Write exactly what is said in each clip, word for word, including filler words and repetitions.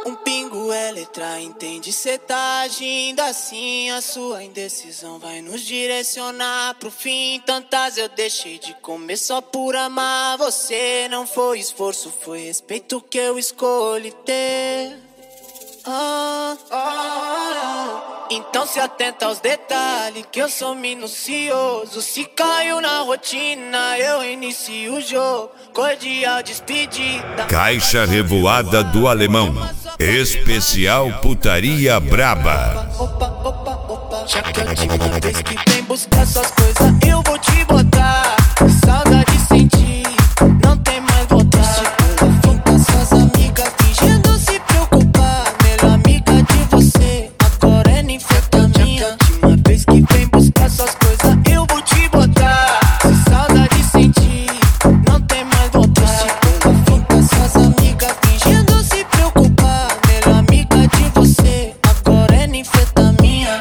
Um pingo é letra, entende? Cê tá agindo assim, a sua indecisão vai nos direcionar pro fim. Tantas eu deixei de comer só por amar você. Não foi esforço, foi respeito que eu escolhi ter. Ah, ah, ah. Então se atenta aos detalhes, que eu sou minucioso. Se caiu na rotina, eu inicio o jogo. Cordial despedida. Caixa Revoada do Alemão. Especial Putaria Braba. Opa, opa, opa. Já que a última vez que vem buscar suas coisas, eu vou te botar. Saudade sentir, não tem mais voltar. Finta suas amigas fingindo se preocupar. Melhor amiga de você, agora é ninfetaminha. Já que a última vez que vem buscar suas coisas, eu vou te botar. Saudade sentir, não tem mais voltar. Finta suas amigas fingindo se preocupar. Melhor amiga de você, agora é ninfetaminha.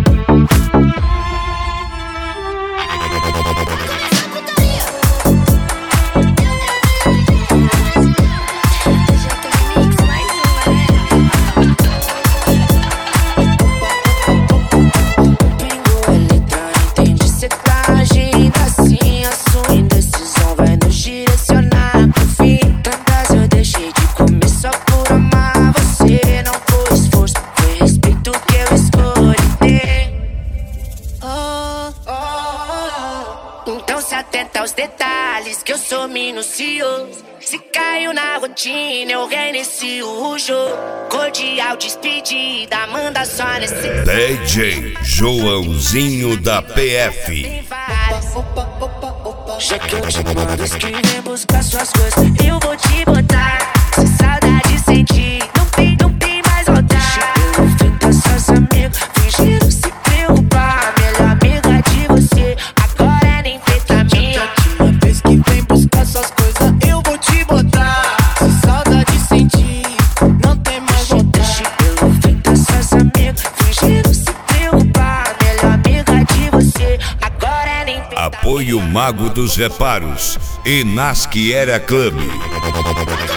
Então se atenta aos detalhes, que eu sou minucioso. Se caiu na rotina, eu reinicio o jogo. Cordial despedida, manda só nesse D J Joãozinho da P F. Opa, opa, opa. Já que eu te mando, escrever, buscar suas coisas, eu vou te botar. Se saudade sentir, não tem, não tem mais voltar. Eu finta seus amigos, fingindo se preocupar. Melhor amiga de você, agora é nem feita minha. Uma vez que vem buscar suas coisas, eu vou te botar. Se saudade sentir, não tem mais voltar. Eu finta seus amigos, fingindo se preocupar. Melhor amiga de você, agora é nem feita. Apoio Mago dos Reparos e Nasquiera Club.